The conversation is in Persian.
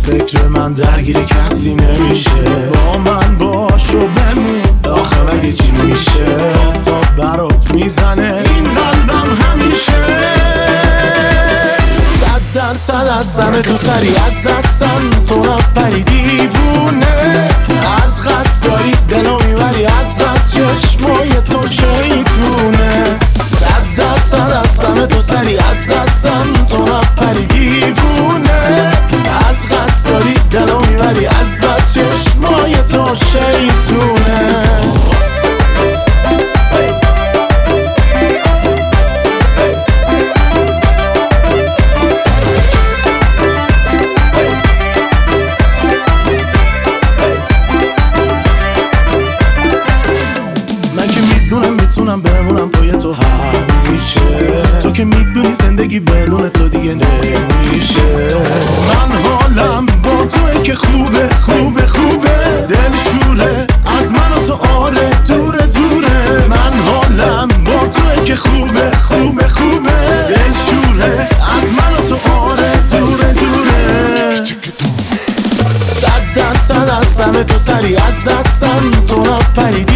فکر من درگیر کسی نمیشه. با من باش و بمون، آخه مگه چی میشه؟ تا برات میزنه این قلبم همیشه. 100% هستم تو سری از دستم، تو نپری دیوونه. از قصد داری دلو میبری، از بس چشمای تو شیطونه. 100% هستم تو سری از دستم، تو نپری دیوونه. از قصد داری دلو میبری، از بس چشمای تو شیطونه. میتونم بمونم پای تو همیشه، تو که میدونی زندگی بدون تو دیگه نمیشه. من حالم با توئه که خوبه خوبه خوبه، دل شوره از من و تو آره دوره دوره. من حالم با توئه که خوبه خوبه خوبه، دل شوره از من و تو آره دوره دوره. 100% هستم تو سری از دستم، تو نپری